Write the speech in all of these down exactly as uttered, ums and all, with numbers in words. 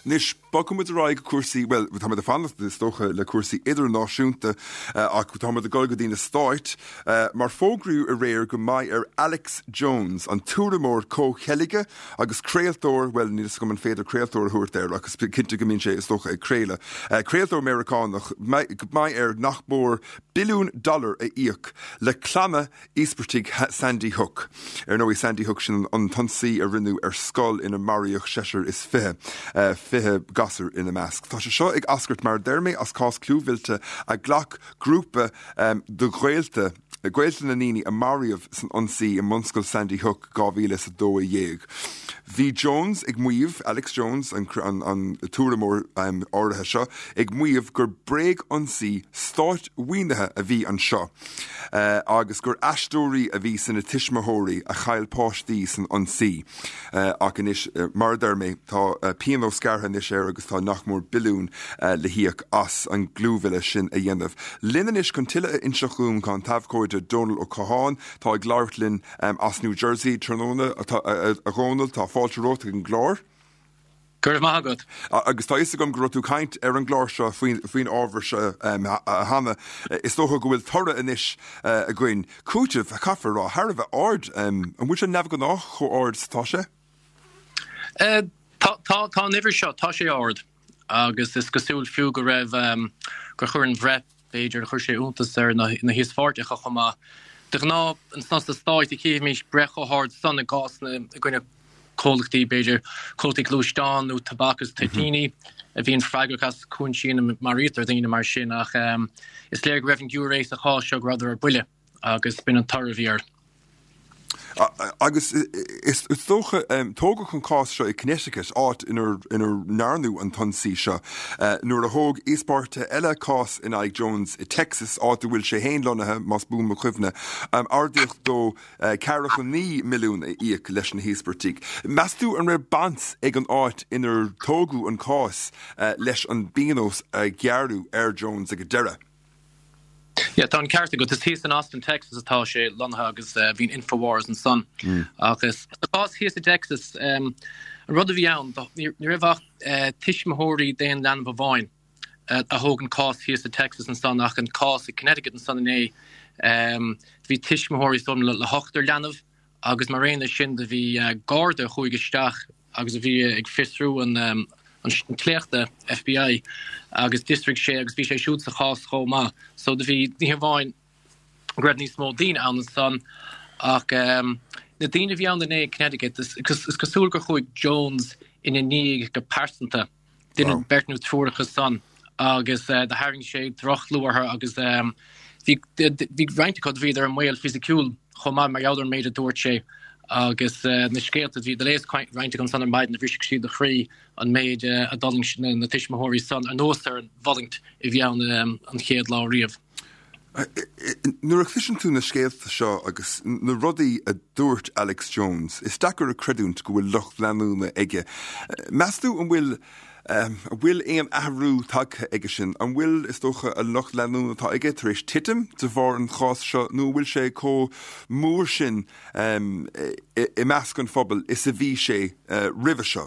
Nis bagum met de raig cuasaí, well, tá me de fannas is stocha le cuasaí idirnáisiúnta ach tá me de golgadína start mar fógrú a réir go mai ar Alex Jones an túramór cóchelige agus créaltóir, well, níos go an féidir créaltóir thuairt ar agus cinnte go mín sé is stocha ag créile. Créaltóir Americánach mai ar nachmór bilún dollar a íoc le clama íspertig Sandy Hook. Er nó i Sandy Hook sin an tansaí a rinú ar scoil ina Marioch Cheshire is fithe uh, fithe gasar ina measc. Tá sé seo ag ascairt mar dermé as cás clúhvilte a ghlach grúpa um, de ghailte Gweilta na níní a Mariamh san ansaí i Munscoil Sandy Hook gábhíle sa dó a dhéag. Bhí Jones ag muomh, Alex Jones an, an, an túramór um, áirithe seo, ag muomh gur breig ansaí stáit uainethe a bhí an seo. Uh, agus gur aistóirí a bhí sanna tiismóthóirí a chail páistí san ansaí. Uh, ach inis uh, mar dermé tá uh, piano scartha inis ar agus tá nachmór bilún uh, le hiíoch as an glúhile sin a dhéanamh. Linnan is chun tuile inseachún chun taobhcóid Donald O'Cahan, tá ag Gláirtlin um, as New Jersey, Tróna, a, a, a Ronald, tá fáilte róta an glár. Gurh maithagad. Agus tá is gom go tú caint ar an glár seo faoin ábhar se um, a hana. Is tócha go bhfuil torra inis uh, a gcuin. Cúiteh a caafar rá, thar a bheith ard, um, an bhúil se nefh go nach chu ard tá sé? Tá nifir seo, tá sé ard. Agus is cosúil fiú go raibh um, go chur an bhrep Beiidir chuir sé úntas ar na híos fáirtecha chumá. De gná an snas de stáit i cíh mís brecha hard san na gás na gine cólachtaí Beiidir cóltaí glúisteán nó tabacas titini a bhíon freigachas cún sin marítar daoine mar sin ach um, is léir go raibh an giúréis a chá seo rather ar buile agus bin an tar a bhíar. Uh, agus is tócha um, tóga chun cás seo i Connecticut áit inar náirnú an tansaí seo uh, nuair a thóg íspáirte eile cás in Ike Jones i Texas áit bhfuil sé héin lonathe más bún mo chuimhne um, ardíocht dó uh, cearach ní milliún a íoc leis na híospartíigh. Measú an raibh bans ag an áit inar tógu an cás uh, leis an bíanós a gearú Air Jones ag a deire. Yeah, tá an cearta go is híos in Austin, Texas atá sé lonathe agus uh, bhín Infowars an son. Mm. Agus atás híos in Texas um, an rud a bhí ann, ní raibh uh, tiismóthirí déan leanamh a bháin uh, a thóg an cás híos in Texas an son ach an cás i Connecticut an son in é um, bhí tiismóthirí som le, le hochtar leanamh agus mar réine sin de bhí uh, gáda chuig isteach agus a bhí uh, ag fistrú an um, an tléachta F B I agus district sé agus bhí sé siúd sa chás chomá. So de bhí ní bháin greibh níos mó daoine an an son ach um, na daoine bhí an den é Connecticut is cosúil gur chuig Jones ina níag go persanta duine wow. Bertnú trúracha son agus uh, de haing sé droch luartha agus um, bhí reinteád bhí ar an mhail fisiciúil chomá mar jaudir méid a dúirt sé agus uh, na scéalta bhí de lééis reinte an san an maidin na bhríseach siad a chrí an méid uh, a daling sin na tiismóthirí son an nóstar an bhalingt i bheann um, an chéad lá riamh. Nuair a chlisin tú na scéalta seo agus na rudaí a dúirt Alex Jones, is dachar a creidúnt go bhfuil locht leanúna aige. Measú an bhfuil Um, bhfuil éon ahrú tagtha aige sin, an bhfuil is tócha a locht leanúna tá aige tar éis titim de bhar an chás seo nó bhfuil sé có mór sin um, i, i measc an phobal is a bhí sé uh, ribh seo.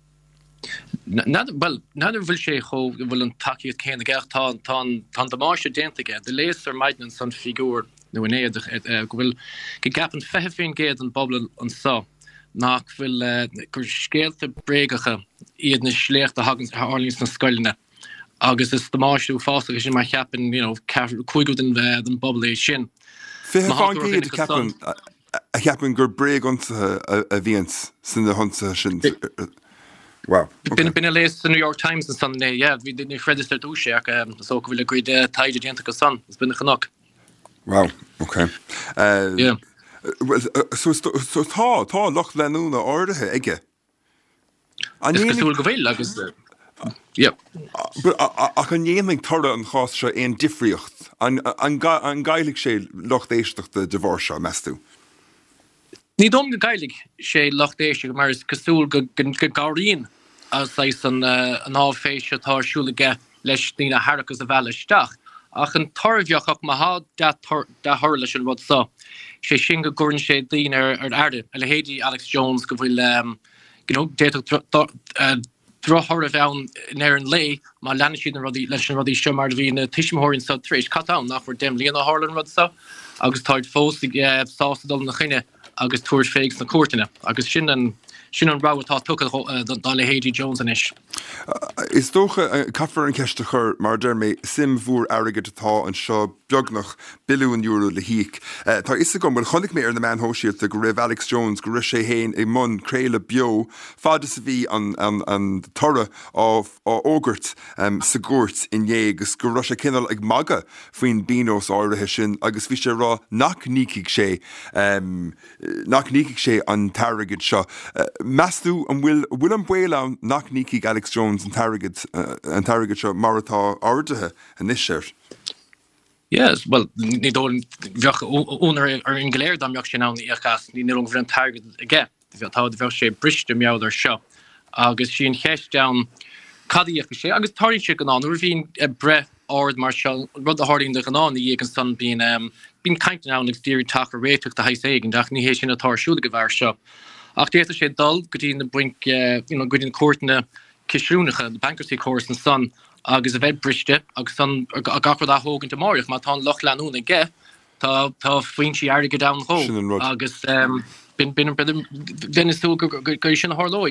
Well, nadidir bhfuil sé cho bhfuil an takeíod céanna gceach tá tá damáise déantaige, de léas ar maidin san figúr nó in éad go bhfuil go gapan fethe féin géad an bobbal an sa. nach bhfuil uh, gur scéalta bréagacha iad na sléachta hagan Arlíns na scoiline. Agus is do máisiú fásta sin mar cheapan, you know, chuigú den bheith den bobbal é sin. Fihe fáin géad ceapan a cheapan gur bréagonsa a bhíons san na honsa sin. Wow. Okay. Bin a lees the New York Times and Sunday, yeah, we didn't register to share, um, so we agreed to tie the identical son. It's been a knock. Wow, okay. Uh, yeah. Well, uh, so, so, so, tá, tá loch leanúna áirithe ige. Is cosúil go bhfuil agus, yeah. But ach an dhéanaigh torra an chás seo éon difriocht, an gailig sé loch d'éisteachta de bhar seo meastú. Ní dom go gailig sé loch d'éisteach, mar is cosúil go garíonn as leis an áféise tásúlaige leis nína harachas a bheile isteach. Ach an tarmheach ach maha da thor leis an rud sa. Sé sin go gúrann sé daoine ar airde. A le héadí Alex Jones go bhfuil um, you know, déach drochar a bhean near an lei má lenne siad an rodí leis an rodí seo mar bhí na tiisiimthirín sa trééis catán nach fuair dem líon a Harlan rud sa agus táid fóstig sásadal na chuine agus túir féigs na cuairtaine agus sin an sin an rátá tu dála Héidir Jones an isis. Is dócha caafar an ceiste chur mar dermé sim bhúr airige atá an seo beagnach bilún euro le hiic. Tá is gom bhfuil chonig mé ar na man hóisiirta go raibh Alex Jones go ris sé héin ag mun créile bio fáda sa bhí an an tora á ógurt sa gúirt in dhé agus go ris sé cinnal ag maga faoin bínos áirithe sin agus bhí sé rá nach níciigh sé nach níciigh sé an tarrigid seo. Measú an bhfuil bhfuil an buile nach níciigh Alex Jones an tarrigid an tarrigid seo mar atá áirithe an is séir. Yes, well, ní dólan bheoch únar ar an gléir dá meocht sin ná íochas ní nilong bhar an targad aige, tá bheoh sé briste meáidir seo agus sin cheist down cadíoch sé agus tairn sé gan an nuair bhín bre áard mar seo rud a háirín de gan an í an san bín bín caiint ná ag dtíir take a réiteach de heis éigen deach ní hééis sin a tarsúla go bhar seo. Ach déta sé dul go dtí na brink go dtín cuairtna kisrúnacha de bankruptcy course an san agus a bheith briste agus san a gachar a hógan de máireach má tá loch leanúna ge tá tá faoin si airige down ho agus bin bin bin is tú go sin hálóig.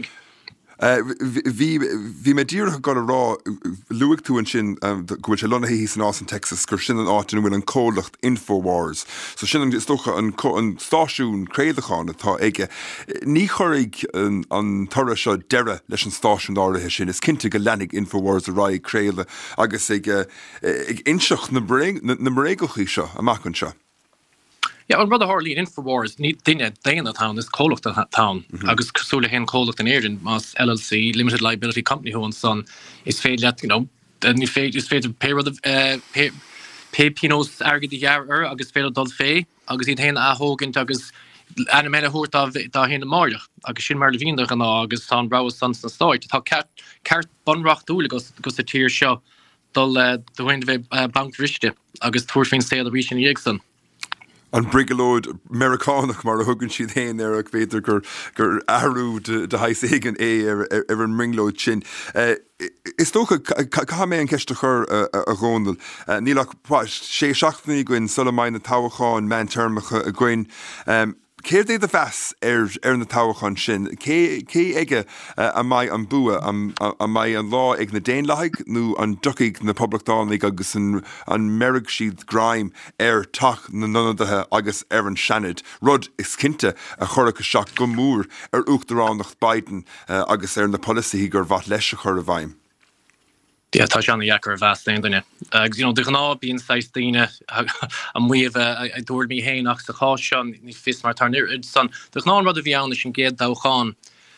Bhí mé ddíirtha go rá luigh tú an sin gohfuil sé lona hí san ás an Texas gur sin an átain bhfuil an cólacht Infowars. So sin is stocha an stáisiún créadachán atá ige. Ní choirigh an tora seo deire leis an stáisiún áirithe sin is cinnte go lenig Infowars a ráig créile agus ag inseach na mréigechaí seo amach an seo. Yeah, an brother Harley in Infowars ní duine déana town is cólacht a town agus cosúla hen cólacht an éireann mas L L C Limited Liability Company who an son is féad le you know ní féad is féad pay rud pay pay pinos agad í jaar agus féad dul fé agus iad hen a hógant agus ana mena húirtá dá hen máireach agus sin mar le bhíonach an agus tá bra san san stáit tá ceart bunracht dúla gus gus a tíir seo dul dohain bheith bank riiste agus tuair féin sé a rí sin dhéagsan. An brigalóid Americánach mar a thugann siad héin ar ag féidir gur gur ahrú de heis éigen é ar an ringlóid sin. Is tócha cha mé an ceiste chur a gcónal. Nílach sé seachtaí gin Sulamáin na tábhacháin man termacha a gin. Céir é de bheas ar ar na tábhacháin sin, cé aige a mai an bua a mai an lá ag na déanlaigh nó an ducaigh na poblachtánaigh agus an merigh siad graim ar tach na nonadaithe agus ar an seanad. Rud is cinnte a chorcha seach go mór ar uachtarránacht Biden agus ar na policy gur bhat leis a chur a bhaim. Yeah, tá seanna dhechar a bheas daine. Agus de gná bíon seis daine a muomh a dúir mí héanaach sa chá seán ní fis mar tarnir san. De gná rud a bhí anna sin géad dácháin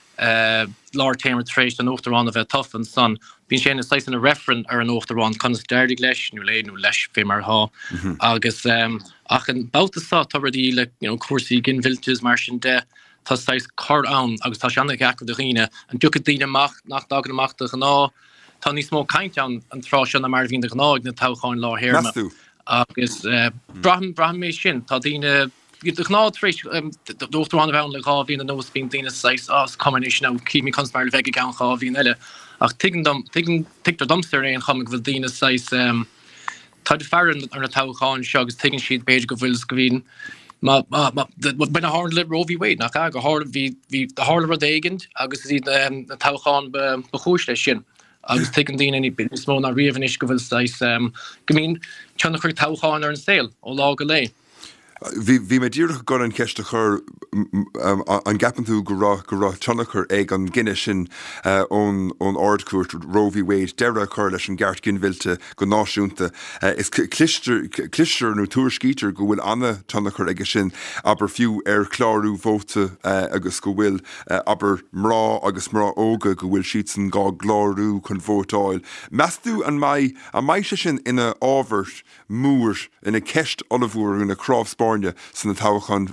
lár téimar trééis an Uachtarrán a bheith tough an san. Bhín sé seis an referent ar an Uachtarrán chunas deirdig leis nó léad nó leis fé mar há. Agus ach an boutasá tabhardí le cuasaí ginmhiltes mar sin de tá seis card ann agus tá seanna gachar de riine an dúcha daine amach nach dagan amach de gná. Tá ní smó caiint an an trá sin na mar bhín de gnáid na tácháin láthirna. Agus braham braham mé sin tá daine de gná trééis Uachtarrán a bheann le gá bhíon an nós bíon daine seis as combination ná cíimi cons mar le bheith gan chá bhíon eile. Ach tigtar domstar é an chamach bhfuil daine seis tá de fearan ar na tácháin seo agus tuigann siad beidir go bhfuil go bhíon Ma ma ben a hard Roe v. Wade nach go hard vi vi de harle rud éigent agus í na tácháin bechois lei sin. Agus tegan dín any smó na riomhanis go bhfuil seis gomín teannach chuir tácháin ar an saoil ó lá go lei. Bhí mé ddíirtha go an ceiste chur an gapan tú go rá go rá teannachar ag an Guine sin ón ardcuairt Roe v. Wade deire chuir leis an gceart ginmhilte go náisiúnta. Is clistear nó tuairiscítear go bhfuil anna teannachar aige sin aber fiú ar chlárú bhóta agus go bhfuil aber mrá agus mrá óga go bhfuil siad san gá glárú chun bhótáil. Measú an mai a mai se sin ina ábhart múr ina ceist olahúr ina crábh san na tábhacháin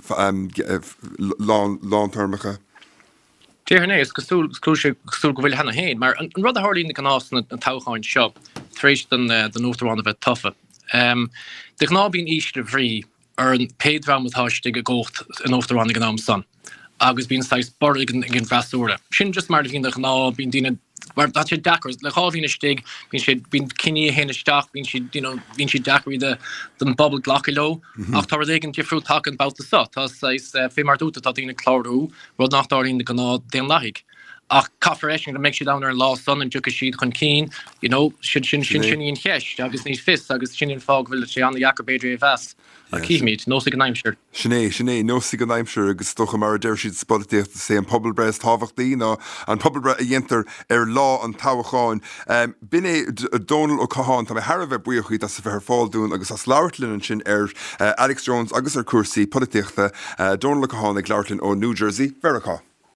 lán-termacha. Déirné is cosúil go bhfuil hena héin, mar an rud a hálín gan ás na tábhacháin seo trééis den Uachtarrán a bheith tofa. De gná bíon ísle bhrí ar an péadrámhatáiste go ggócht an Uachtarrán gan am san. Agus bíon seis bar gin bheasúra. Sin just mar bhíon de gná bíon daine waar dat je dakkers le há hína stig bín si bín cinine héna staach bín si you know bín si dacrí de den bubble glachilo ach tá igen difriú taken about the sot Tás fé mar dúta tá dína chlárú rud nach darín de ganná déan lahig. Ach caffeation to make you down there in last sun and juka sheet con keen, you know, should shin shin shin in hesh, agus need fist, agus shin in fog village on the Yakabedri vast. A key meet, no sig an Imshire. Sinné, sinné, no sig an Imshire, agus stocha mar der sheet spotted to say an pobble breast havachdi, no, and pobble breast yenter er law and tawachan. Um, Binne Donald O'Cahan, tam a harave buichi, that's for her fall doing, agus as Lartlin and shin er Alex Jones, agus er cursi, politichta, Donald O'Cahan, like Lartlin o New Jersey, Verica.